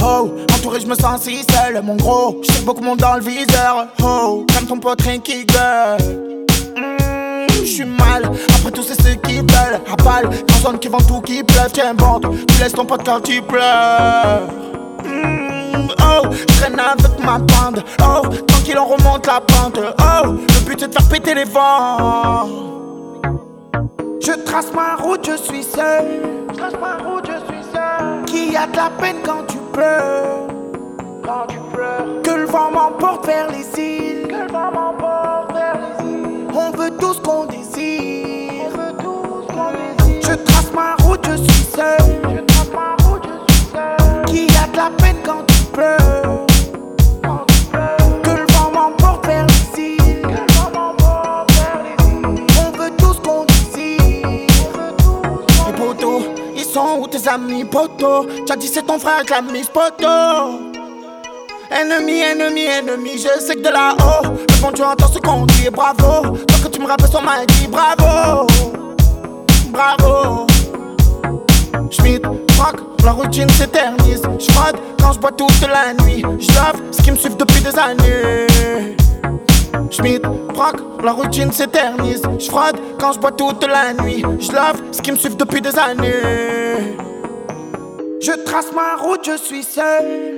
Oh, entouré je me sens si seul, mon gros. J'sais que beaucoup de monde dans le viseur. Oh, comme ton pote rien qui gueule. J'suis mal, après tout c'est ceux qui veulent. À balle, dans zone qui vend tout qui pleuve. Tiens bande, tu laisses ton pote quand tu pleures. Oh, j'traîne avec ma bande. Oh, tranquille on remonte la pente. Oh, le but c'est de faire péter les vents. Je trace ma route, je suis seul. Je trace ma route, je suis seul. Qui a de la peine quand tu pleures. Quand tu pleures. Que le vent m'emporte vers les îles. Que le vent m'emporte vers les îles. On veut tout ce qu'on désire. On veut tout ce qu'on désire. Je trace ma route, je suis seul. Je trace ma route, je suis seul. Qui a de la peine quand tu pleures. Quand tu pleures. Que le vent m'emporte vers les îles. Que le vent m'emporte vers les îles. On veut tout ce qu'on désire. Les potos, ils sont où tes amis potos? T'as dit c'est ton frère qui l'a mis ce poteau. Ennemi, ennemi, ennemi, je sais que de là-haut le bon Dieu entend ce qu'on dit et bravo. Toi que tu me rappelles, on m'a dit bravo. Bravo. Schmitt, rock, la routine s'éternise. J'fraude quand j'bois toute la nuit. J'love ce qui me suit depuis des années. Schmitt, rock, la routine s'éternise. J'fraude quand j'bois toute la nuit. J'love ce qui me suit depuis des années. Je trace ma route, je suis seul.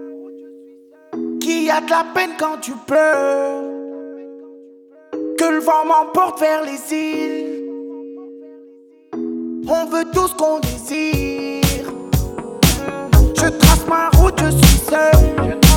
Qui a de la peine quand tu pleures. Que le vent m'emporte vers les îles. On veut tout ce qu'on désire. Je trace ma route, je suis seul.